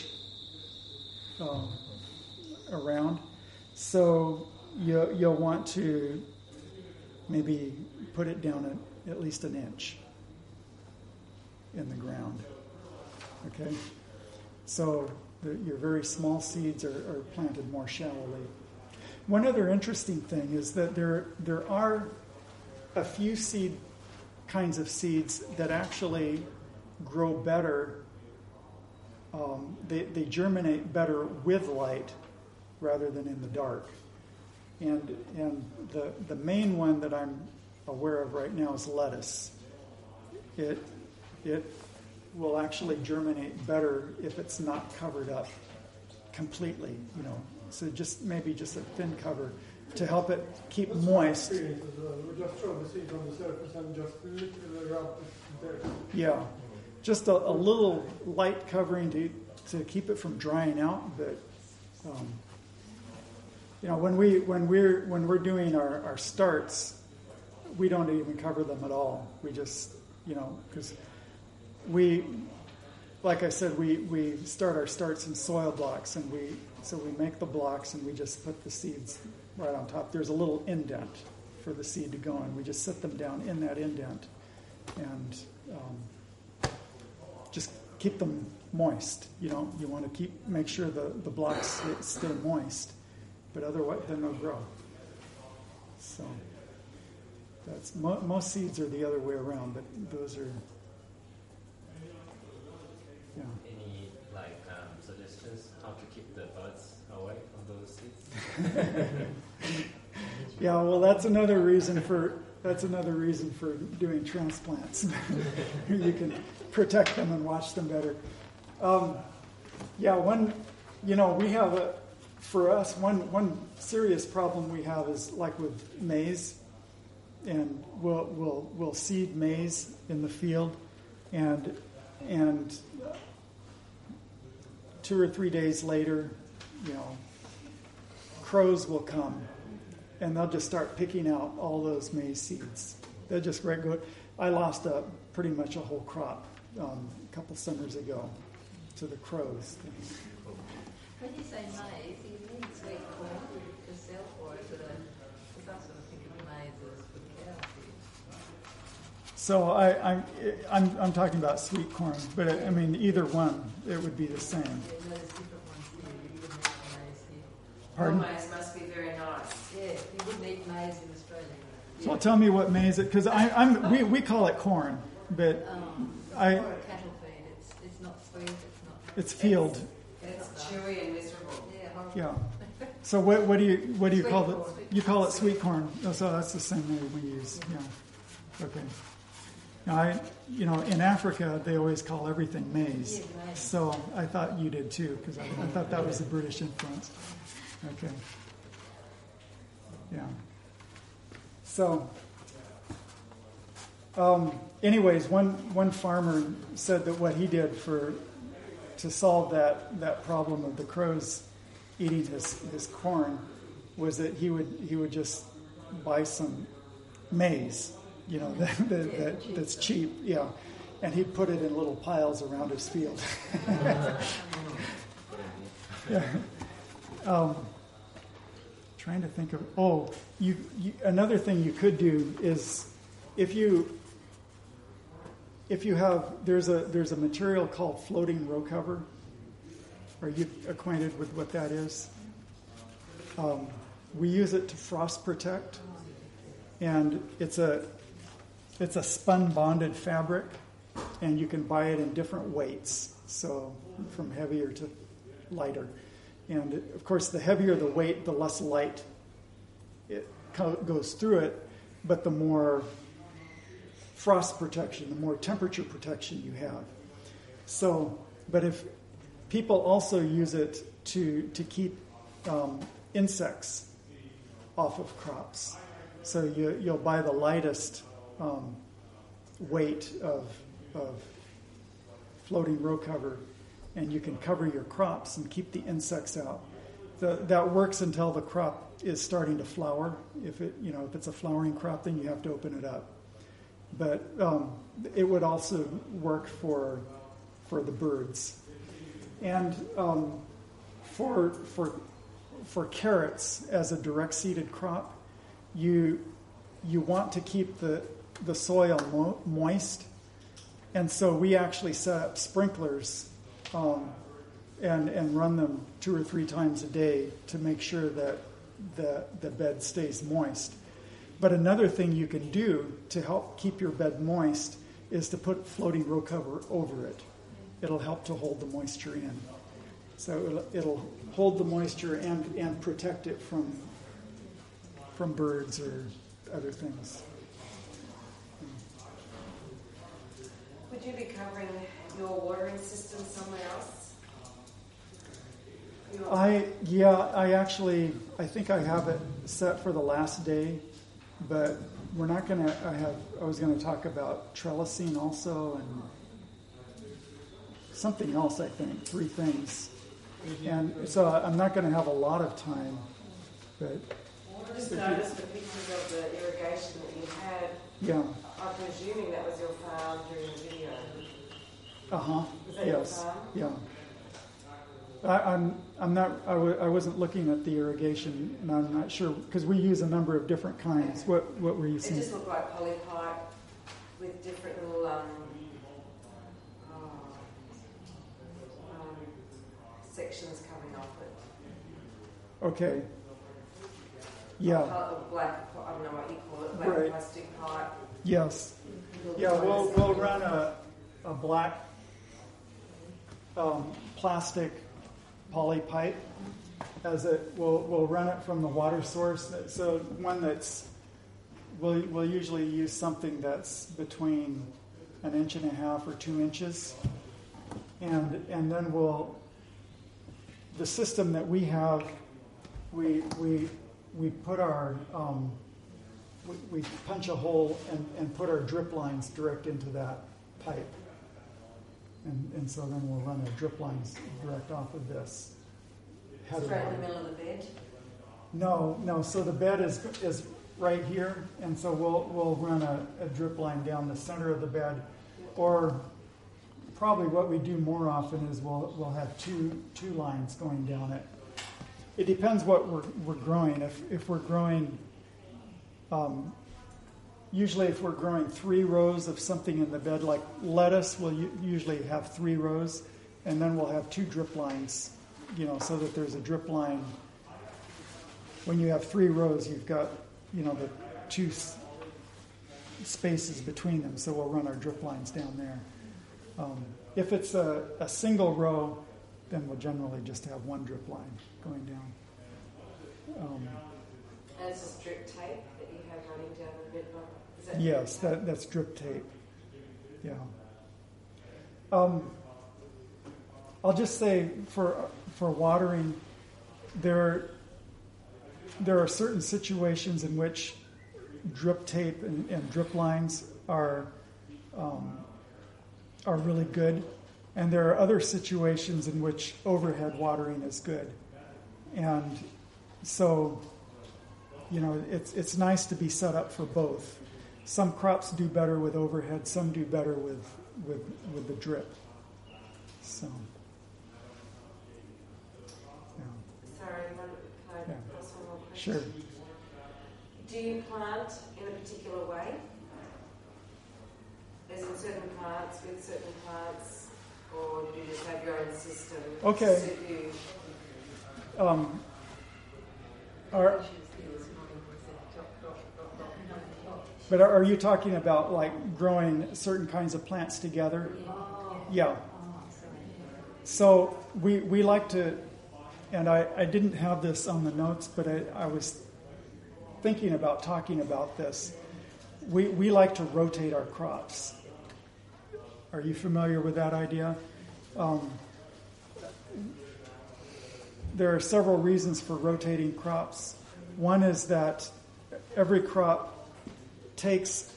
[SPEAKER 1] around. So you'll want to maybe put it down at least an inch in the ground. Okay? So your very small seeds are planted more shallowly. One other interesting thing is that there are a few kinds of seeds that actually grow better. They germinate better with light rather than in the dark. And the main one that I'm aware of right now is lettuce. It will actually germinate better if it's not covered up completely, So just a thin cover to help it keep moist.
[SPEAKER 7] We just throw the seeds on the surface and just rub it there.
[SPEAKER 1] Yeah, just a little light covering to keep it from drying out. But when we're doing our starts, we don't even cover them at all. We just because like I said, we start our starts in soil blocks, and we make the blocks and we just put the seeds right on top. There's a little indent for the seed to go in. We just set them down in that indent and just keep them moist. You want to make sure the blocks stay moist, but otherwise then they'll grow. So that's most seeds are the other way around, but those are. Yeah.
[SPEAKER 5] Any suggestions how to keep the buds away from those seeds?
[SPEAKER 1] Yeah, well, that's another reason for doing transplants. You can protect them and watch them better. We have for us one serious problem we have is like with maize. we'll seed maize in the field, and 2 or 3 days later, crows will come, and they'll just start picking out all those maize seeds. They'll just go. I lost pretty much a whole crop a couple summers ago to the crows.
[SPEAKER 3] When you say maize, you mean sweet corn yourself, or is it because I sort of think of maize as for cow feed.
[SPEAKER 1] So I'm talking about sweet corn, but I mean either one, it would be the same.
[SPEAKER 3] Yeah, there's different ones here. You wouldn't eat maize here.
[SPEAKER 1] Pardon?
[SPEAKER 6] Maize must be very nice.
[SPEAKER 3] Yeah, you wouldn't eat maize in Australia.
[SPEAKER 1] So tell me what maize it, because we call it corn, but
[SPEAKER 3] For a cattle feed, it's not sweet, it's not.
[SPEAKER 1] it's field.
[SPEAKER 6] It's chewy and miserable.
[SPEAKER 3] Yeah, horrible.
[SPEAKER 1] Yeah. So what do you
[SPEAKER 3] Sweet
[SPEAKER 1] call
[SPEAKER 3] corn.
[SPEAKER 1] it? You call it sweet corn. Oh, so that's the same name we use. Yeah. Okay. Now in Africa they always call everything maize.
[SPEAKER 3] Yeah, maize.
[SPEAKER 1] So I thought you did too, because I thought that was the British influence. Okay. Yeah. So. Anyways, one farmer said that what he did to solve that problem of the crows eating his corn was that he would just buy some maize, that's cheap, and he'd put it in little piles around his field. Yeah. Trying to think of another thing you could do is if you have there's a material called floating row cover. Are you acquainted with what that is? We use it to frost protect, and it's a spun bonded fabric, and you can buy it in different weights, so from heavier to lighter. And of course, the heavier the weight, the less light it goes through it, but the more frost protection, the more temperature protection you have. So, but if people also use it to keep insects off of crops, so you'll buy the lightest weight of floating row cover, and you can cover your crops and keep the insects out. That works until the crop is starting to flower. If it's a flowering crop, then you have to open it up. But it would also work for the birds, and for carrots as a direct seeded crop, you want to keep the soil moist, and so we actually set up sprinklers and run them 2 or 3 times a day to make sure that the bed stays moist. But another thing you can do to help keep your bed moist is to put floating row cover over it. It'll help to hold the moisture in. So it'll hold the moisture and protect it from birds or other things.
[SPEAKER 6] Would you be covering your watering system somewhere else?
[SPEAKER 1] I think I have it set for the last day, but we're not going to. I was going to talk about trellising also, and something else. I think 3 things, and so I'm not going to have a lot of time. But
[SPEAKER 6] I just noticed the pictures of the irrigation that you had.
[SPEAKER 1] yeah.
[SPEAKER 6] I'm presuming that was your farm during the video. Was that your
[SPEAKER 1] Yes.
[SPEAKER 6] farm?
[SPEAKER 1] Yeah. I'm not. I wasn't looking at the irrigation, and I'm not sure because we use a number of different kinds. What were you
[SPEAKER 6] It
[SPEAKER 1] saying?
[SPEAKER 6] just looked like polypipe with different little sections coming off it.
[SPEAKER 1] Okay. Yeah.
[SPEAKER 6] Black, I don't know what you call it, black
[SPEAKER 1] Right.
[SPEAKER 6] plastic pipe.
[SPEAKER 1] Yes. Yeah. We'll run a black plastic poly pipe we'll run it from the water source. So one that's we'll usually use something that's between 1.5 inches or 2 inches, and then the system that we have, we put our we punch a hole and put our drip lines direct into that pipe. And so then we'll run our drip lines direct off of this header
[SPEAKER 6] Straight in
[SPEAKER 1] line.
[SPEAKER 6] the middle of the bed.
[SPEAKER 1] No. So the bed is right here, and so we'll run a drip line down the center of the bed, or probably what we do more often is we'll have two lines going down it. It depends what we're growing. If we're growing, usually if we're growing 3 rows of something in the bed, like lettuce, we'll usually have 3 rows, and then we'll have 2 drip lines, so that there's a drip line. When you have 3 rows, you've got, the 2 spaces between them, so we'll run our drip lines down there. If it's a single row, then we'll generally just have 1 drip line going down.
[SPEAKER 6] And it's just drip tape that you have running down the bed. Is that
[SPEAKER 1] Yes, that's drip tape. Yeah. I'll just say for watering, there are certain situations in which drip tape and drip lines are really good, and there are other situations in which overhead watering is good. And so, it's nice to be set up for both. Some crops do better with overhead, some do better with the drip. So, yeah.
[SPEAKER 6] Sorry, can I ask one more question?
[SPEAKER 1] Sure.
[SPEAKER 6] Do you plant in a particular way? As in certain plants with certain plants, or do you just have your own system?
[SPEAKER 1] Okay.
[SPEAKER 6] Suit you?
[SPEAKER 1] But are you talking about like growing certain kinds of plants together? Yeah. So we like to, and I didn't have this on the notes, but I was thinking about talking about this. We like to rotate our crops. Are you familiar with that idea? There are several reasons for rotating crops. One is that every crop takes,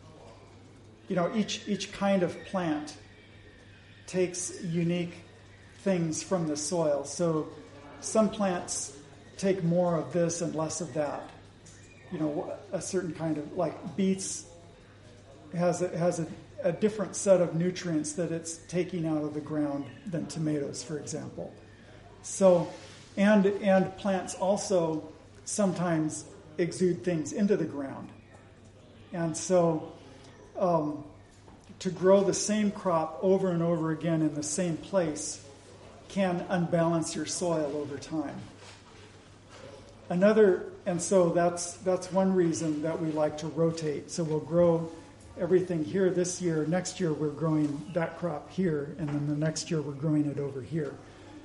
[SPEAKER 1] each kind of plant takes unique things from the soil. So some plants take more of this and less of that. A certain kind of, like beets has a different set of nutrients that it's taking out of the ground than tomatoes, for example. So, and plants also sometimes exude things into the ground. And so to grow the same crop over and over again in the same place can unbalance your soil over time. And so that's one reason that we like to rotate. So we'll grow everything here this year. Next year we're growing that crop here, and then the next year we're growing it over here.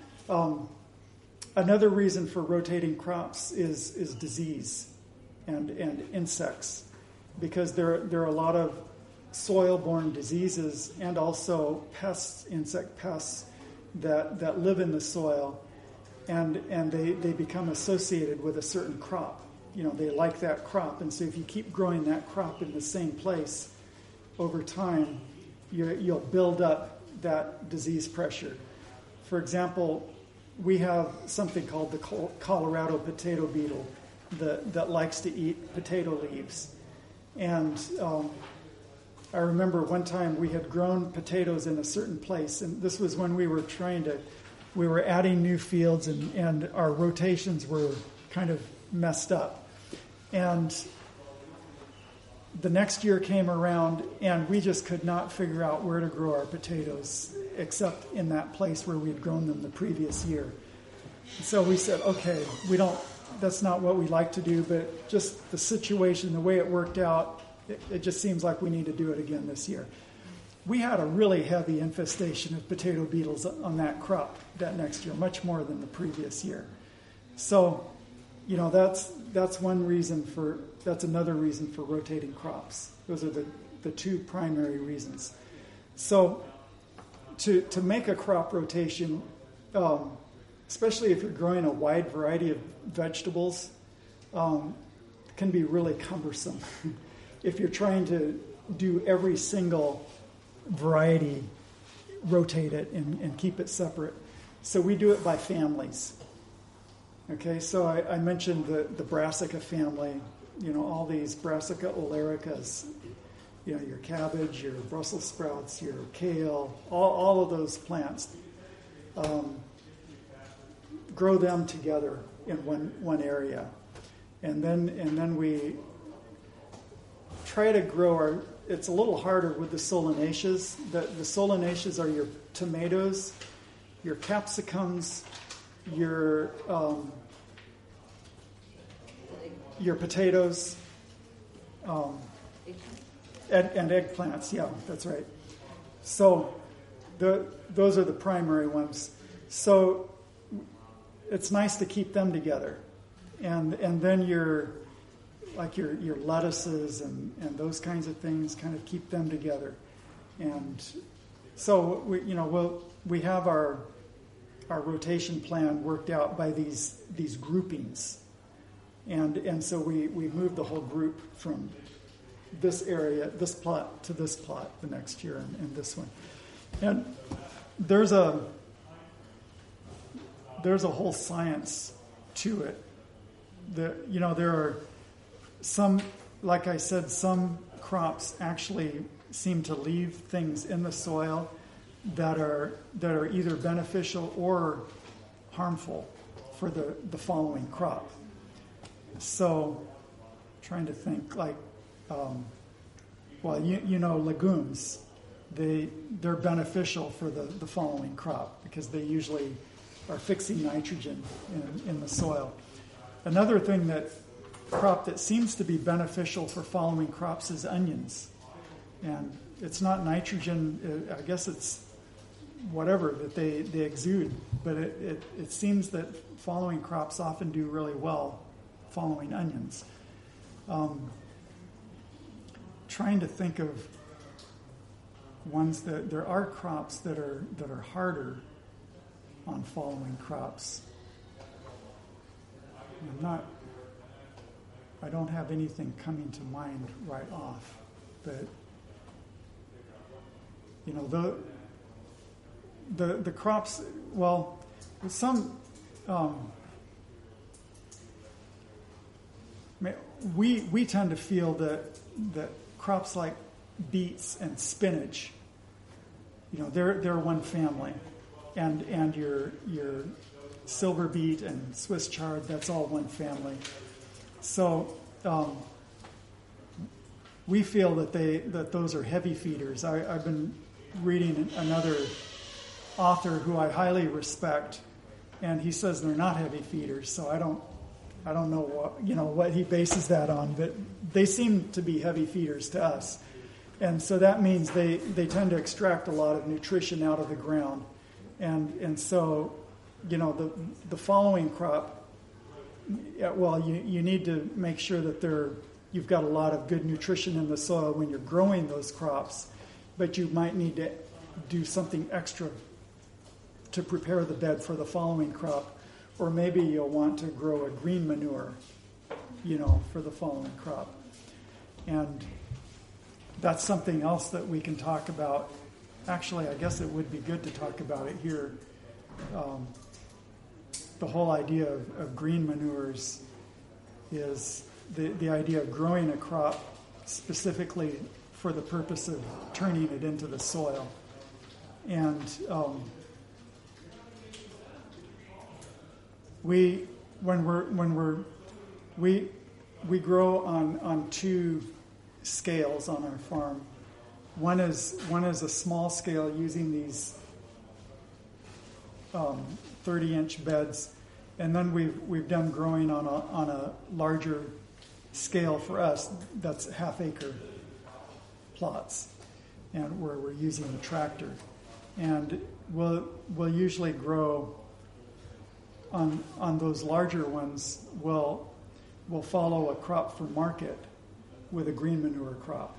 [SPEAKER 1] Another reason for rotating crops is disease and insects, because there are a lot of soil-borne diseases and also pests, insect pests that live in the soil, and they become associated with a certain crop. They like that crop, and so if you keep growing that crop in the same place over time, you'll build up that disease pressure. For example, we have something called the Colorado potato beetle that likes to eat potato leaves. And I remember one time we had grown potatoes in a certain place, and this was when we were adding new fields, and our rotations were kind of messed up. And the next year came around, and we just could not figure out where to grow our potatoes except in that place where we had grown them the previous year. So we said, okay, that's not what we like to do, but just the situation, the way it worked out, it just seems like we need to do it again this year. We had a really heavy infestation of potato beetles on that crop that next year, much more than the previous year. So, that's one reason that's another reason for rotating crops. Those are the 2 primary reasons. So to make a crop rotation, especially if you're growing a wide variety of vegetables, can be really cumbersome if you're trying to do every single variety, rotate it and keep it separate. So we do it by families. Okay, so I mentioned the brassica family, all these brassica olericas, your cabbage, your Brussels sprouts, your kale, all of those plants. Grow them together in one area. And then we try to grow it's a little harder with the solanaceae. The solanaceae are your tomatoes, your capsicums, your potatoes, and eggplants. Yeah, that's right. So those are the primary ones. So it's nice to keep them together, and then your lettuces and those kinds of things, kind of keep them together. And so we have our rotation plan worked out by these groupings, and so we move the whole group from this area, this plot, to this plot the next year, and this one. And there's a whole science to it. There are some, like I said, some crops actually seem to leave things in the soil that are either beneficial or harmful for the following crop. So, trying to think legumes, they're beneficial for the following crop because they usually are fixing nitrogen in the soil. Another crop that seems to be beneficial for following crops is onions. And it's not nitrogen, I guess it's whatever that they exude, but it seems that following crops often do really well following onions. Trying to think of ones that there are crops that are harder on following crops. I don't have anything coming to mind right off, but the crops. Well, some we tend to feel that crops like beets and spinach, they're one family, and your silver beet and Swiss chard, that's all one family. So we feel that those are heavy feeders. I've been reading another author who I highly respect, and he says they're not heavy feeders. So I don't know what he bases that on, but they seem to be heavy feeders to us, and so that means they tend to extract a lot of nutrition out of the ground, and so the following crop. Well, you need to make sure that you've got a lot of good nutrition in the soil when you're growing those crops, but you might need to do something extra to prepare the bed for the following crop, or maybe you'll want to grow a green manure, for the following crop. And that's something else that we can talk about. Actually, I guess it would be good to talk about it here. The whole idea of green manures is the idea of growing a crop specifically for the purpose of turning it into the soil. And we grow on two scales on our farm. One is a small scale using these 30-inch beds, and then we've done growing on a larger scale for us. That's half-acre plots, and where we're using the tractor, and we'll usually grow on those larger ones. We'll follow a crop for market with a green manure crop.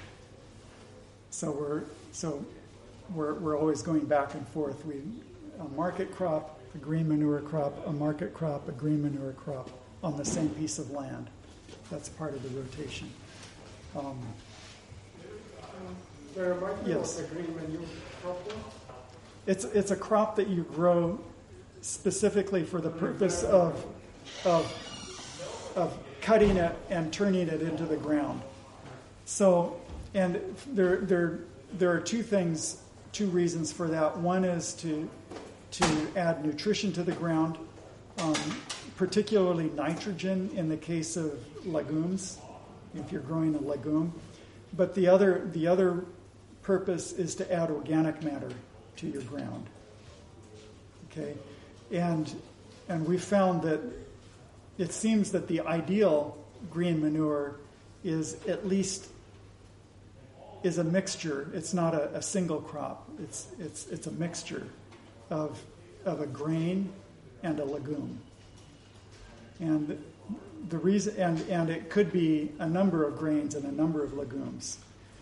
[SPEAKER 1] So we're always going back and forth. A market crop, a green manure crop, a market crop, a green manure crop on the same piece of land. That's part of the rotation.
[SPEAKER 7] There might be
[SPEAKER 1] Yes.
[SPEAKER 7] a green manure crop there.
[SPEAKER 1] It's a crop that you grow specifically for the purpose of cutting it and turning it into the ground. So, and there are two reasons for that. One is to add nutrition to the ground, particularly nitrogen in the case of legumes, if you're growing a legume. But the other purpose is to add organic matter to your ground. Okay, and we found that it seems that the ideal green manure is a mixture. It's not a single crop. It's a mixture of a grain and a legume. And the reason and it could be a number of grains and a number of legumes.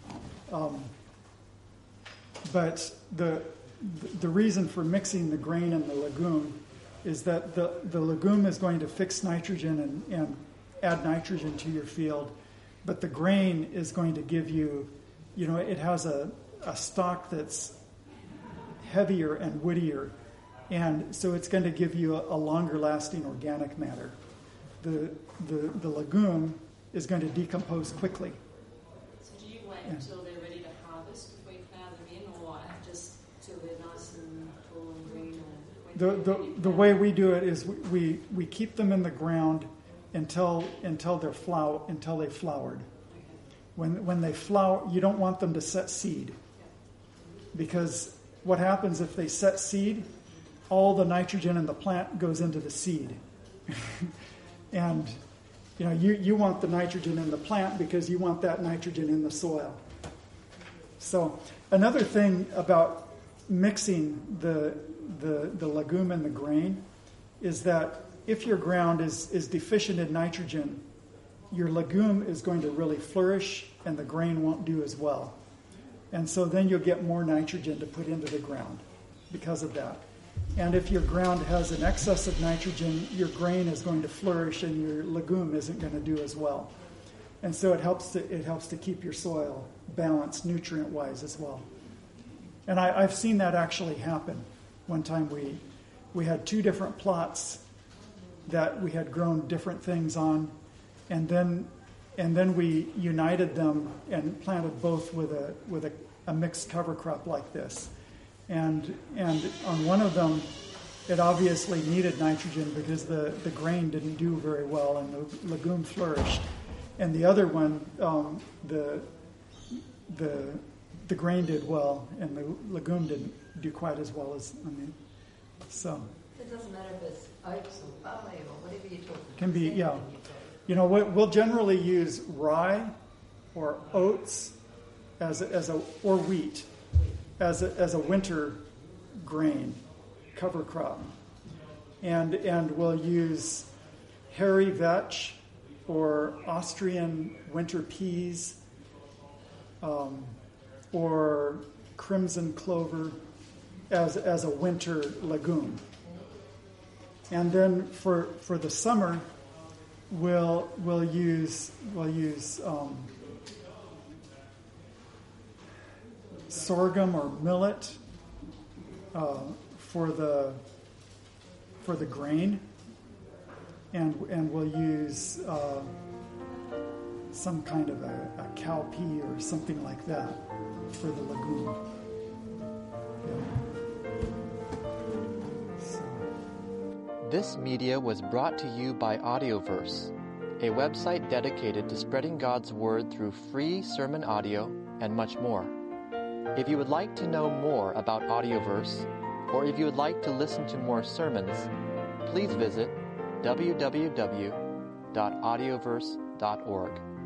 [SPEAKER 1] But the reason for mixing the grain and the legume is that the legume is going to fix nitrogen and add nitrogen to your field, but the grain is going to give you, it has a stalk that's heavier and woodier, and so it's going to give you a longer lasting organic matter. The legume is going to decompose quickly.
[SPEAKER 2] So do you wait until they're ready to harvest before you plough them in, or just
[SPEAKER 6] till they're nice and tall and green? Or
[SPEAKER 1] The way we do it is we keep them in the ground until they're until they flowered. When they flower, you don't want them to set seed, because what happens if they set seed? All the nitrogen in the plant goes into the seed, and you want the nitrogen in the plant because you want that nitrogen in the soil. So another thing about mixing the legume and the grain is that if your ground is deficient in nitrogen, your legume is going to really flourish and the grain won't do as well. And so then you'll get more nitrogen to put into the ground because of that. And if your ground has an excess of nitrogen, your grain is going to flourish and your legume isn't going to do as well. And so it helps to keep your soil balanced nutrient-wise as well. And I've seen that actually happen. One time we had 2 different plots that we had grown different things on, and then we united them and planted both with a mixed cover crop like this. And on one of them, it obviously needed nitrogen because the grain didn't do very well and the legume flourished. And the other one, the grain did well and the legume didn't do quite as well as so.
[SPEAKER 3] It doesn't matter if it's oats or barley or whatever you're talking about.
[SPEAKER 1] Can be, yeah. We'll generally use rye or oats or wheat as a winter grain cover crop, and we'll use hairy vetch or Austrian winter peas, or crimson clover as a winter legume. And then for the summer, we'll use sorghum or millet for the grain, and we'll use some kind of a cowpea or something like that for the legume.
[SPEAKER 8] This media was brought to you by Audioverse, a website dedicated to spreading God's Word through free sermon audio and much more. If you would like to know more about Audioverse, or if you would like to listen to more sermons, please visit www.audioverse.org.